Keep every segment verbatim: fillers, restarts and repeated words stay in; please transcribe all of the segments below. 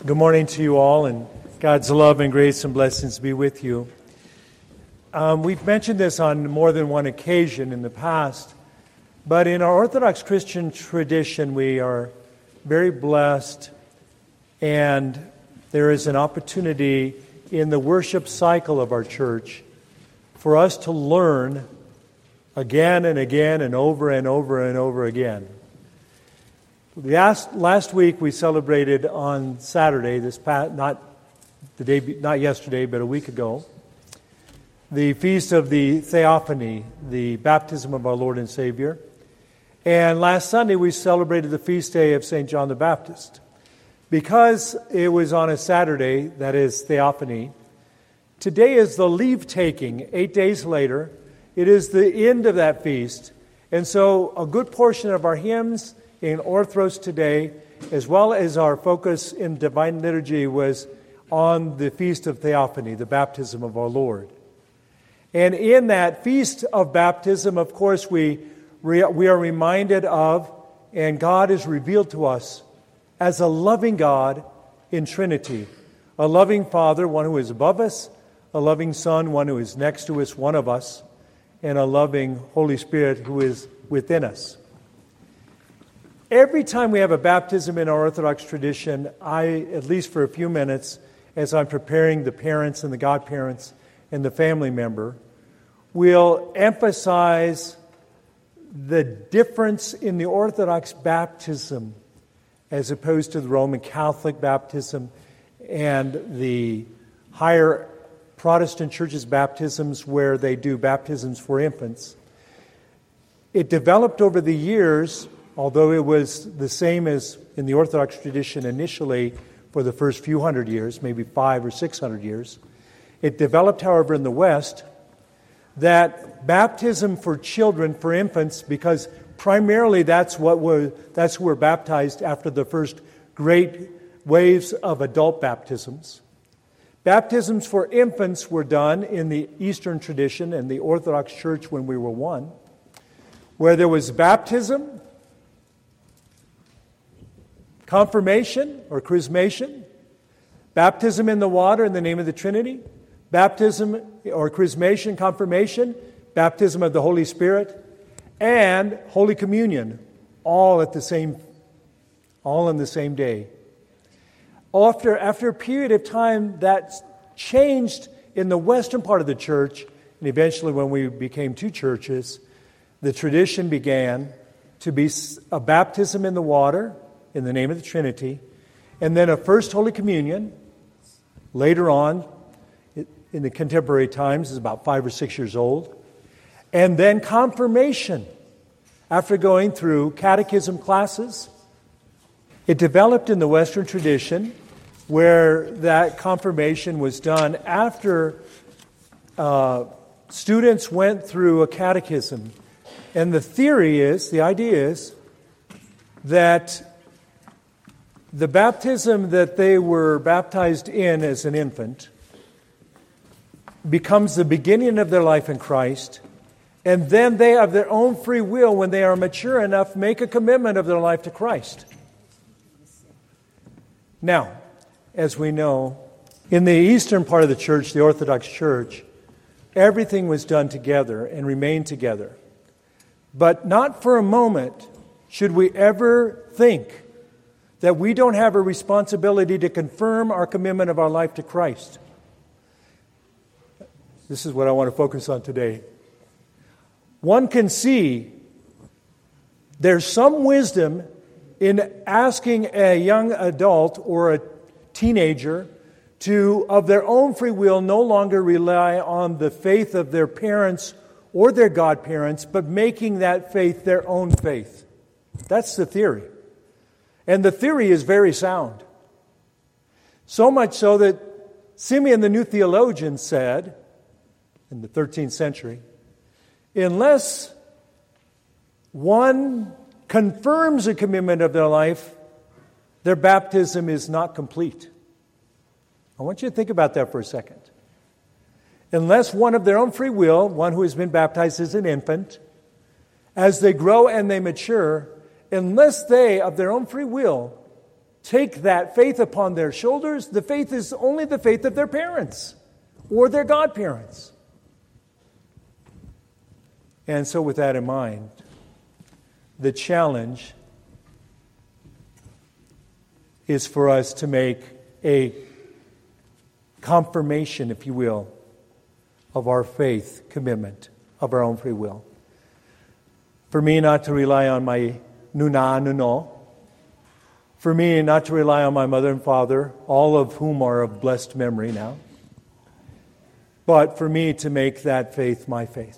Good morning to you all, and God's love and grace and blessings be with you. Um, we've mentioned this on more than one occasion in the past, but in our Orthodox Christian tradition, we are very blessed, and there is an opportunity in the worship cycle of our church for us to learn again and again and over and over and over again. Last, last week we celebrated on Saturday, this past, not the day, not yesterday, but a week ago, the feast of the Theophany, the baptism of our Lord and Savior. And last Sunday we celebrated the feast day of Saint John the Baptist. Because it was on a Saturday, that is Theophany, today is the leave-taking, eight days later. It is the end of that feast. And so a good portion of our hymns in Orthros today, as well as our focus in Divine Liturgy, was on the Feast of Theophany, the baptism of our Lord. And in that Feast of Baptism, of course, we, we are reminded of, and God is revealed to us as a loving God in Trinity. A loving Father, one who is above us, a loving Son, one who is next to us, one of us, and a loving Holy Spirit who is within us. Every time we have a baptism in our Orthodox tradition, I, at least for a few minutes, as I'm preparing the parents and the godparents and the family member, will emphasize the difference in the Orthodox baptism as opposed to the Roman Catholic baptism and the higher Protestant churches' baptisms where they do baptisms for infants. It developed over the years, although it was the same as in the Orthodox tradition initially for the first few hundred years, maybe five or six hundred years. It developed, however, in the West, that baptism for children, for infants, because primarily that's what was, that's who were baptized after the first great waves of adult baptisms. Baptisms for infants were done in the Eastern tradition and the Orthodox Church when we were one, where there was baptism, confirmation or chrismation, baptism in the water in the name of the Trinity, baptism or chrismation, confirmation, baptism of the Holy Spirit, and Holy Communion, all at the same, all on the same day. After, after a period of time, that changed in the western part of the church, and eventually when we became two churches, the tradition began to be a baptism in the water in the name of the Trinity, and then a first Holy Communion. Later on, in the contemporary times, is about five or six years old, and then confirmation. After going through catechism classes, it developed in the Western tradition where that confirmation was done after uh, students went through a catechism. And the theory is, the idea is, that the baptism that they were baptized in as an infant becomes the beginning of their life in Christ, and then they, of their own free will, when they are mature enough, make a commitment of their life to Christ. Now, as we know, in the eastern part of the church, the Orthodox Church, everything was done together and remained together. But not for a moment should we ever think that we don't have a responsibility to confirm our commitment of our life to Christ. This is what I want to focus on today. One can see there's some wisdom in asking a young adult or a teenager to, of their own free will, no longer rely on the faith of their parents or their godparents, but making that faith their own faith. That's the theory. And the theory is very sound. So much so that Simeon the New Theologian said, in the thirteenth century, unless one confirms a commitment of their life, their baptism is not complete. I want you to think about that for a second. Unless one of their own free will, one who has been baptized as an infant, as they grow and they mature, unless they, of their own free will, take that faith upon their shoulders, the faith is only the faith of their parents or their godparents. And so with that in mind, the challenge is for us to make a confirmation, if you will, of our faith commitment, of our own free will. For me, not to rely on my nuna nuno. For me, not to rely on my mother and father, all of whom are of blessed memory now. But for me to make that faith my faith.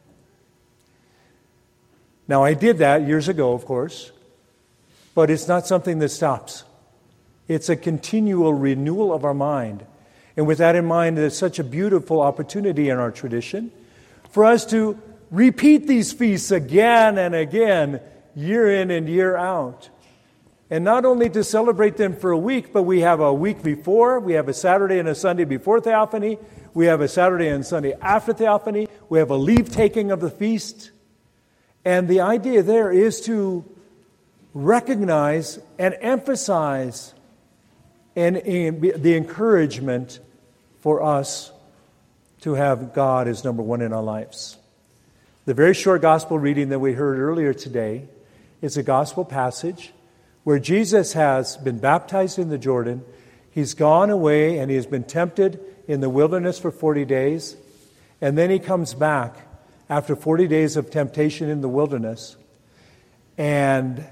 Now, I did that years ago, of course, but it's not something that stops. It's a continual renewal of our mind. And with that in mind, there's such a beautiful opportunity in our tradition for us to repeat these feasts again and again, year in and year out. And not only to celebrate them for a week, but we have a week before, we have a Saturday and a Sunday before Theophany, we have a Saturday and Sunday after Theophany, we have a leave-taking of the feast. And the idea there is to recognize and emphasize and the encouragement for us to have God as number one in our lives. The very short gospel reading that we heard earlier today is a gospel passage where Jesus has been baptized in the Jordan. He's gone away and he has been tempted in the wilderness for forty days. And then he comes back after forty days of temptation in the wilderness. And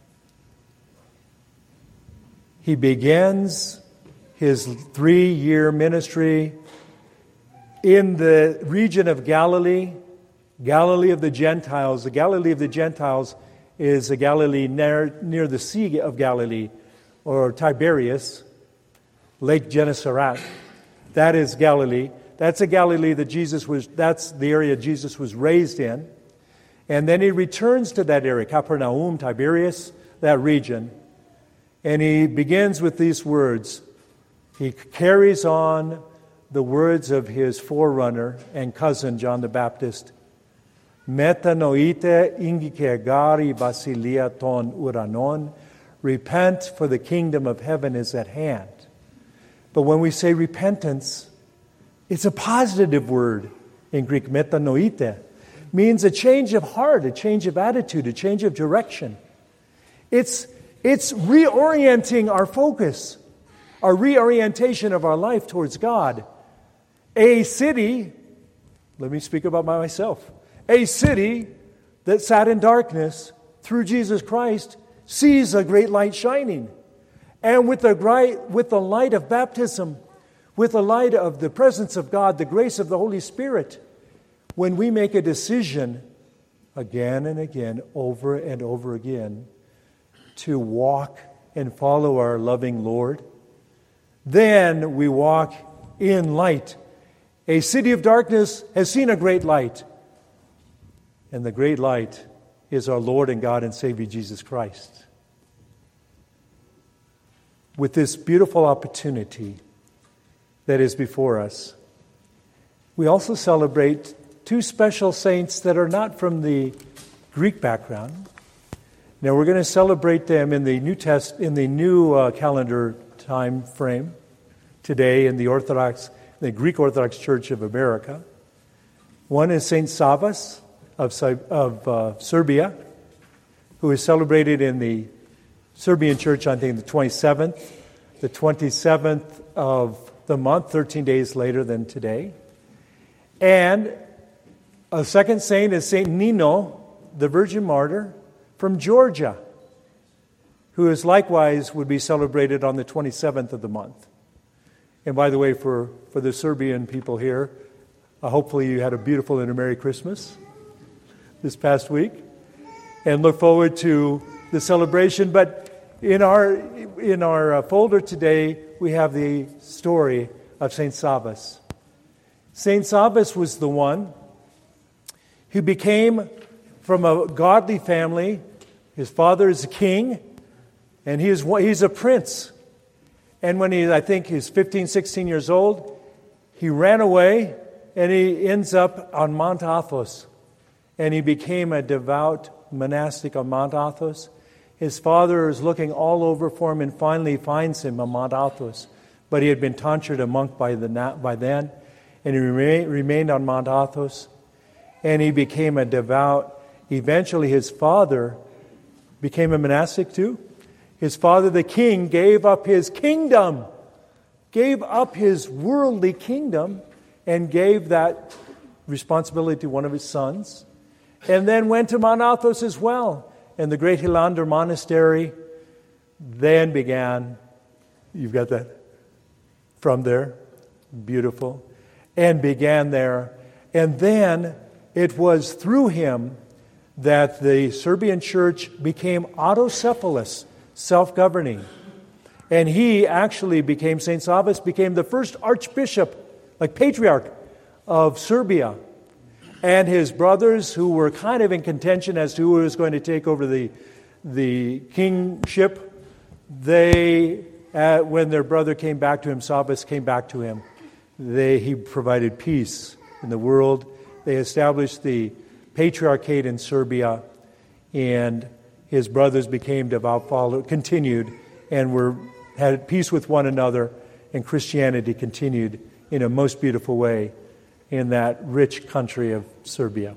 he begins his three-year ministry in the region of Galilee, Galilee of the Gentiles. The Galilee of the Gentiles is the Galilee near, near the Sea of Galilee, or Tiberias, Lake Gennesaret. That is Galilee. That's a Galilee that Jesus was, that's the area Jesus was raised in. And then he returns to that area, Capernaum, Tiberias, that region. And he begins with these words. He carries on the words of his forerunner and cousin, John the Baptist. Metanoite ingike gari basilia ton uranon. Repent, for the kingdom of heaven is at hand. But when we say repentance, it's a positive word in Greek. Metanoite means a change of heart, a change of attitude, a change of direction. It's, it's reorienting our focus, our reorientation of our life towards God. A city, let me speak about myself, a city that sat in darkness through Jesus Christ sees a great light shining. And with the, bright, with the light of baptism, with the light of the presence of God, the grace of the Holy Spirit, when we make a decision again and again, over and over again, to walk and follow our loving Lord, then we walk in light. A city of darkness has seen a great light, and the great light is our Lord and God and Savior Jesus Christ. With this beautiful opportunity that is before us, we also celebrate two special saints that are not from the Greek background. Now we're going to celebrate them in the New Test in the new uh, calendar time frame today in the Orthodox, the Greek Orthodox Church of America. One is Saint Savas of of uh, Serbia, who is celebrated in the Serbian Church, I think, the twenty-seventh, the twenty-seventh of the month, thirteen days later than today. And a second saint is Saint Nino, the Virgin Martyr from Georgia, who is likewise would be celebrated on the twenty-seventh of the month. And by the way, for, for the Serbian people here, uh, hopefully you had a beautiful and a Merry Christmas this past week, and look forward to the celebration. But in our in our uh, folder today, we have the story of Saint Savas. Saint Savas was the one who became from a godly family. His father is a king, and he is he's a prince. And when he, I think, he's fifteen, sixteen years old, he ran away, and he ends up on Mount Athos. And he became a devout monastic on Mount Athos. His father is looking all over for him and finally finds him on Mount Athos. But he had been tonsured a monk by, the, by then, and he remain, remained on Mount Athos, and he became a devout. Eventually his father became a monastic too. His father, the king, gave up his kingdom, gave up his worldly kingdom, and gave that responsibility to one of his sons, and then went to Mount Athos as well. And the great Hilander Monastery then began. You've got that from there. Beautiful. And began there. And then it was through him that the Serbian church became autocephalous, self-governing. And he actually became, Saint Savas became the first archbishop, like patriarch of Serbia. And his brothers, who were kind of in contention as to who was going to take over the, the kingship, they, uh, when their brother came back to him, Savas came back to him, they, he provided peace in the world. They established the patriarchate in Serbia, and his brothers became devout followers, continued, and were had peace with one another, and Christianity continued in a most beautiful way in that rich country of Serbia.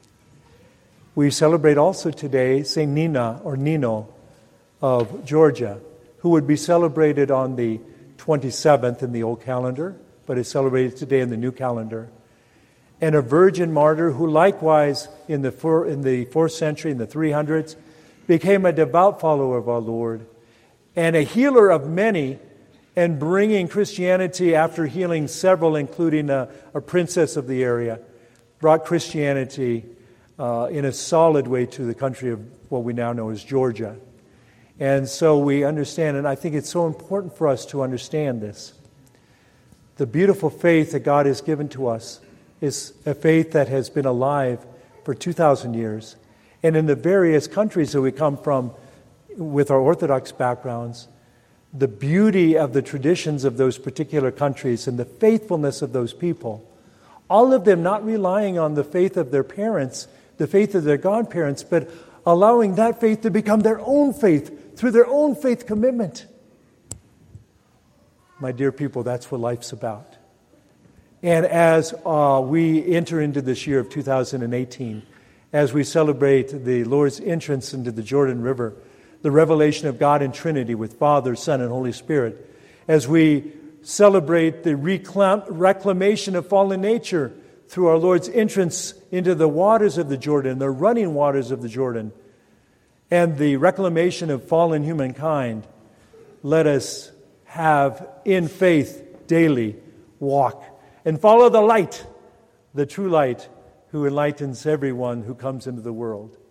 We celebrate also today Saint Nina or Nino of Georgia, who would be celebrated on the twenty-seventh in the old calendar, but is celebrated today in the new calendar. And a virgin martyr who likewise in the four, in the fourth century, in the three hundreds, became a devout follower of our Lord and a healer of many, and bringing Christianity, after healing several, including a, a princess of the area, brought Christianity uh, in a solid way to the country of what we now know as Georgia. And so we understand, and I think it's so important for us to understand this. The beautiful faith that God has given to us is a faith that has been alive for two thousand years. And in the various countries that we come from with our Orthodox backgrounds, the beauty of the traditions of those particular countries and the faithfulness of those people, all of them not relying on the faith of their parents, the faith of their godparents, but allowing that faith to become their own faith through their own faith commitment. My dear people, that's what life's about. And as uh, we enter into this year of two thousand eighteen, as we celebrate the Lord's entrance into the Jordan River, the revelation of God in Trinity with Father, Son, and Holy Spirit, as we celebrate the reclam- reclamation of fallen nature through our Lord's entrance into the waters of the Jordan, the running waters of the Jordan, and the reclamation of fallen humankind, let us have in faith daily walk and follow the light, the true light, who enlightens everyone who comes into the world.